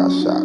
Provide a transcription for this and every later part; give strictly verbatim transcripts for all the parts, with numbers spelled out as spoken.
got shot.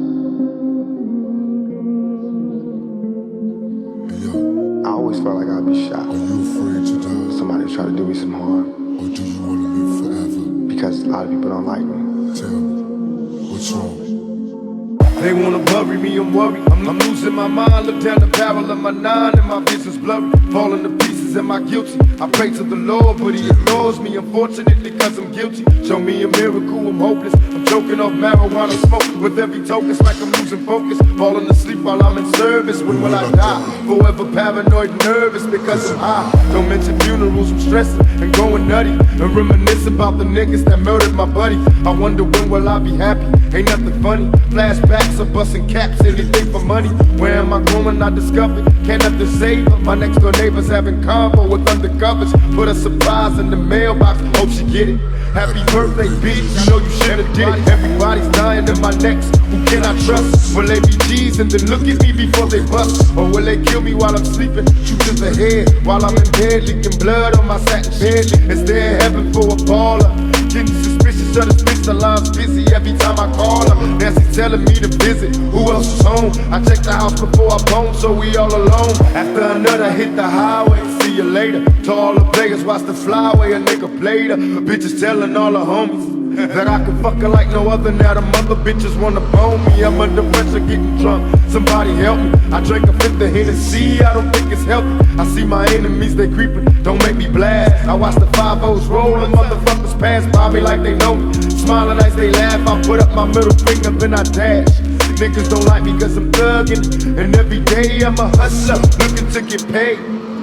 Hey, yo, I always felt like I'd be shot. are you afraid to die? Somebody try to do me some harm. Or do you want to live forever? Because a lot of people don't like me. Tell me, what's wrong? They wanna bury me, I'm worried. I'm, I'm losing my mind. Look down the barrel of my nine and my vision's blurry. Falling to pieces, am I guilty? I pray to the Lord, but he ignores me, unfortunately, cause I'm guilty. Show me a miracle, I'm hopeless. I'm choking off marijuana smoke. With every token, it's like I'm losing focus. Falling asleep while I'm in service. When will I die? Forever paranoid and nervous because I'm high. Don't mention funerals, I'm stressing and going nutty. And reminisce about the niggas that murdered my buddy. I wonder when will I be happy? Ain't nothing funny. Flashbacks of busting caps, anything for money. Where am I going? I discovered. Can't nothing save her. My next door neighbors having convo with undercovers. Put a surprise in the mailbox. Hope she get it. Happy birthday, bitch. You know you should've did it. Everybody's dying in my necks. Who can I trust? Will they be G's and then look at me before they bust? Or will they kill me while I'm sleeping? Shoot to the head while I'm in bed, leaking blood on my satin bed. Is there heaven for a baller? Getting suspicious of this bitch, the line's busy every time I call her. Nancy telling me to visit, who else is home? I checked the house before I bone, so we all alone. After another hit the highway, see you later. To all the players, watch the flyway, a nigga played her. Bitches telling all the homies that I can fuck her like no other. Now the mother bitches wanna bone me. I'm under pressure getting drunk, somebody help me. I drank a fifth of Hennessy, I don't think it's healthy. I see my enemies, they creeping, don't make me blast. I watch the five O's rolling, motherfuckers pass by me like they know me. Smiling as they laugh, I put up my middle finger, then I dash. Niggas don't like me cause I'm thuggin', and every day I'm a hustler, looking to get paid.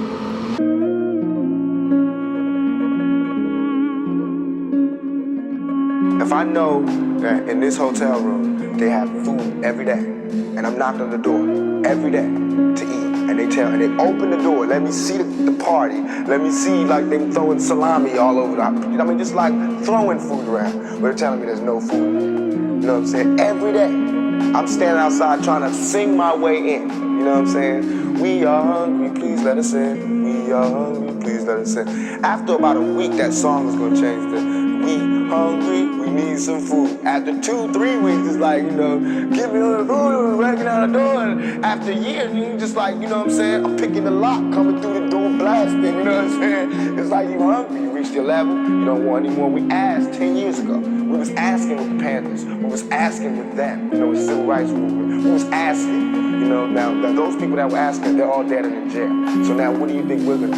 If I know that in this hotel room they have food every day, and I'm knocking on the door every day to eat, and they tell and they open the door, let me see the, the party, let me see like they throwing salami all over the, I mean just like throwing food around, but they're telling me there's no food. You know what I'm saying? Every day, I'm standing outside trying to sing my way in. You know what I'm saying? We are hungry, please let us in. We are hungry, please let us in. After about a week, that song is gonna change to we hungry, we need some food. After two, three weeks, it's like, you know, give me the food, breaking out the door. And after a year, you just like, you know what I'm saying? I'm picking the lock, coming through the door, blasting, you know what I'm saying? It's like you hungry, you reached your level, you don't want any more. We asked ten years ago. We was asking with the Panthers. We was asking with them, you know, with civil rights movement. We was asking, you know, now, now those people that were asking, they're all dead and in jail. So now what do you think we're gonna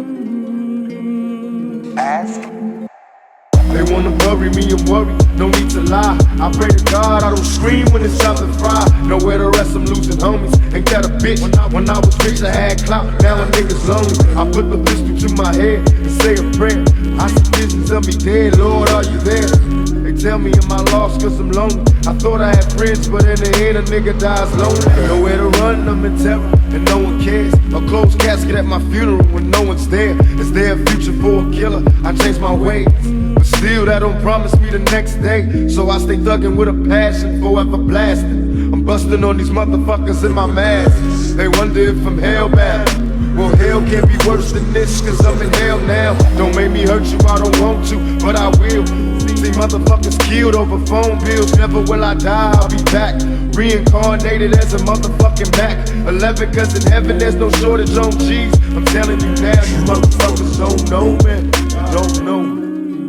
do? Ask? They wanna bury me and worry, no need to lie. I pray to God I don't scream when it's time to fry. Nowhere to rest, I'm losing homies. Ain't that a bitch? When I, when I was rich, I had clout. Now a nigga's lonely. I put the pistol to my head and say a prayer. I see visions of me dead, Lord, are you there? They tell me am I lost cause I'm lonely. I thought I had friends, but in the end a nigga dies lonely. Nowhere to run, I'm in terror, and no one cares. A closed casket at my funeral when no one's there. Is there a future for a killer? I changed my ways, but still that don't promise me the next day. So I stay thuggin' with a passion, forever blasting. I'm busting on these motherfuckers in my mask. They wonder if I'm hellbound. Well, hell can't be worse than this, cause I'm in hell now. Don't make me hurt you, I don't want to, but I will. See motherfuckers killed over phone bills. Never will I die, I'll be back. Reincarnated as a motherfucking Mac eleven, cause in heaven there's no shortage on G's. I'm telling you now, you motherfuckers don't know, man. You don't know.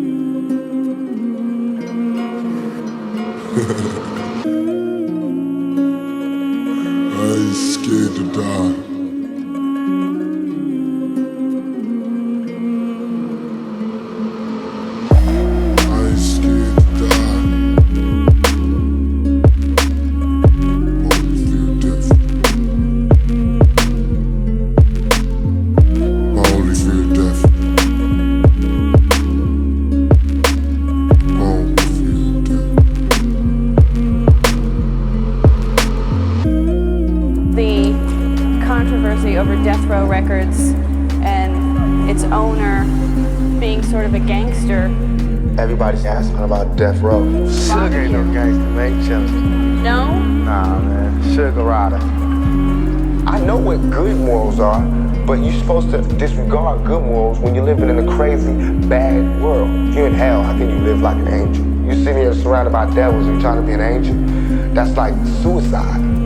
I ain't scared to die. Over Death Row Records and its owner being sort of a gangster. Everybody's asking about Death Row. Sugar ain't no gangster, man. Chillin'. No? Nah, man. Sugar rider. I know what good morals are, But you're supposed to disregard good morals when you're living in a crazy, bad world. If you're in hell, how can you live like an angel? You're sitting here surrounded by devils and you're trying to be an angel? That's like suicide.